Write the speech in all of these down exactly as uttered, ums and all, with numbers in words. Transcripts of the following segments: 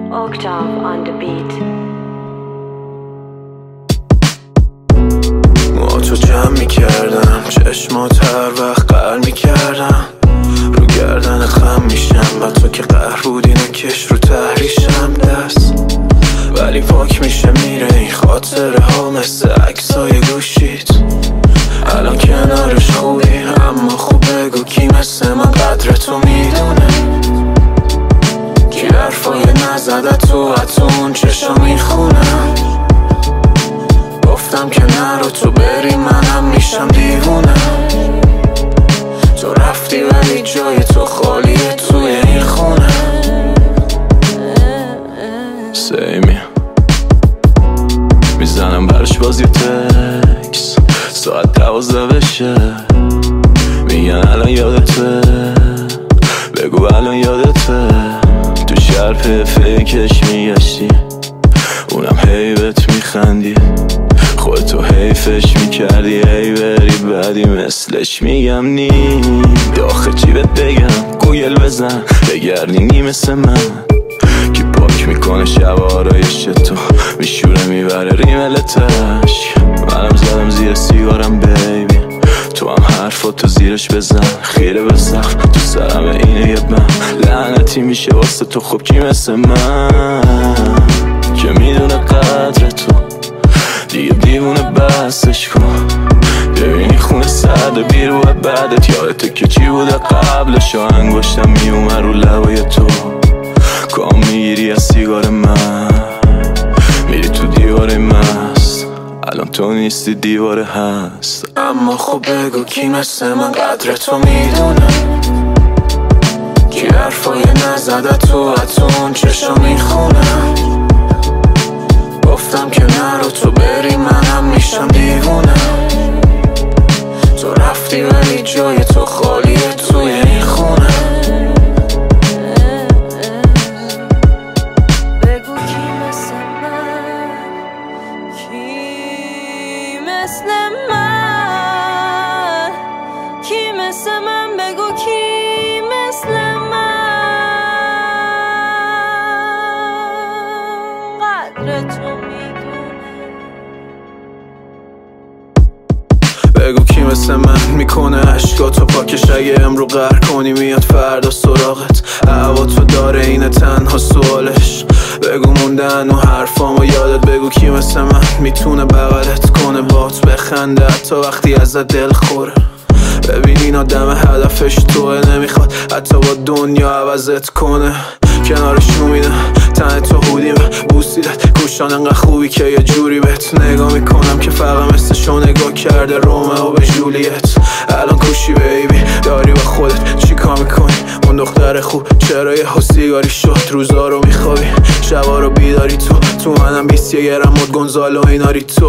Octave on the beat. موهاتو جمع میکردم، چشمات هر وقت قهر میکردم، رو گردن خم میشم و تو که قهر بودی نکش رو تحریشم دست، ولی پاک میشه میره این خاطره ها مثل عکسای گوشیت. الان کنارش خوبی اما خوب بگو کی مثل من قدر تو میدونه، کی حرفای نزده تو حتون چشا میخونم. گفتم که نرو تو بری منم میشم دیوونه، تو رفتی ولی جای تو خالیه توی این خونه. سیمی میزنم برش باز یه تکس، ساعت دوازده بشه میگن الان یادته، بگو الان یادته. تو شرپ فکرش میگشتی اونم حیبت میخندی، خودتو حیفش میکردی ای بری بعدی مثلش. میگم نی داخل چی بهت بگم، گوگل بزن بگردینی مثل من، کی پاک میکنه شبارایش تو میشوره میبره ریملتش. منم زدم زیر سیگارم بیبی، تو هم حرفاتو زیرش بزن، خیره به سقف تو سرم اینه یه من لعنتی میشه واسه تو. خب کی مثل من که میدونه قدر تو، دیگه دیوونه بسش کن. ببینی خونه سرد بیرو بعدت یادته که چی بوده قبلش، و انگشتم میومه رو لبای تو کام میگیری از سیگار من، میری تو دیوار مست، الان تو نیستی دیواره هست. اما خب بگو کی مثل من قدر تو میدونه، کی حرفای نزده تو حتون چشا میخونم. گفتم که نرو تو بری منم میشم دیوونه، تو رفتی ولی جای تو خالیه توی این خونه. بگو کی مثل من، کی مثل من، کی مثل من، بگو کی مثل من قدر تو بگو کی مثل من میکنه عشقاتو پاکش، اگه امرو قهر کنی میاد فردا سراغت. هوا تو داره اینه تنها سوالش، بگو موندن و حرفامو یادت. بگو کی مثل من میتونه بغلت کنه بات بخنده حتی وقتی ازت دل خوره. ببین این آدم هدفش توه، نمیخواد حتی با دنیا عوضت کنه. کنارش میدم تن تو هودیم بوسیدت کوشان انقدر خوبی که یه جوری بهت نگاه میکنم که فقط مثل شو نگاه کرده رومئو به جولیت. الان کوشی بیبی داری با خودت چی کار میکنی، اون دختر خوب چرا یه سیگاری شد، روزا رو میخوابی شبا رو بیداری تو، تو منم بیست یه گرم مد گنزالو ایناری تو.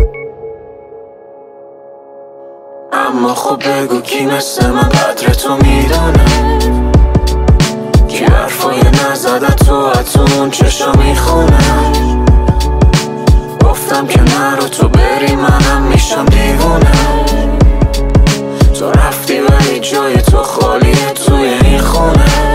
اما خب بگو کی مثل من قدر تو میدونه، کی حرفای نزده تو حتون چشا میخونم. گفتم که نرو تو بری منم میشم دیوونه، تو رفتی ولی جای تو خالیه توی این خونه.